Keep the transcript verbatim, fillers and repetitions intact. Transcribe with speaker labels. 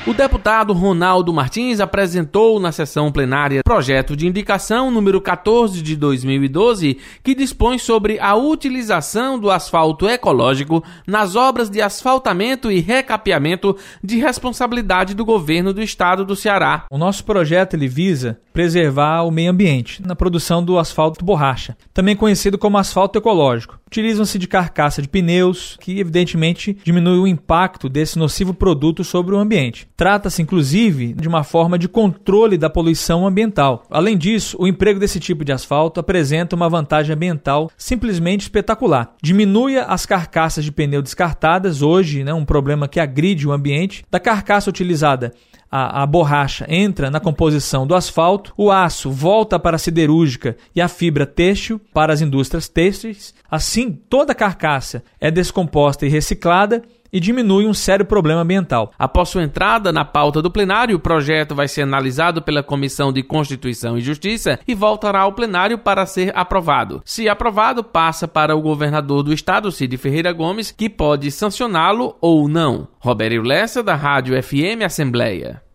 Speaker 1: O deputado Ronaldo Martins apresentou na sessão plenária projeto de indicação número quatorze de dois mil e doze, que dispõe sobre a utilização do asfalto ecológico nas obras de asfaltamento e recapeamento de responsabilidade do governo do estado do Ceará.
Speaker 2: O nosso projeto ele visa preservar o meio ambiente na produção do asfalto borracha, também conhecido como asfalto ecológico. Utilizam-se de carcaça de pneus, que evidentemente diminui o impacto desse nocivo produto sobre o ambiente. Trata-se, inclusive, de uma forma de controle da poluição ambiental. Além disso, o emprego desse tipo de asfalto apresenta uma vantagem ambiental simplesmente espetacular. Diminui as carcaças de pneu descartadas, hoje, né, um problema que agride o ambiente. Da carcaça utilizada, A, a borracha entra na composição do asfalto, o aço volta para a siderúrgica e a fibra têxtil para as indústrias têxteis. Assim, toda a carcaça é descomposta e reciclada e diminui um sério problema ambiental.
Speaker 1: Após sua entrada na pauta do plenário, o projeto vai ser analisado pela Comissão de Constituição e Justiça e voltará ao plenário para ser aprovado. Se aprovado, passa para o governador do estado, Cid Ferreira Gomes, que pode sancioná-lo ou não. Robério Lessa, da Rádio F M Assembleia.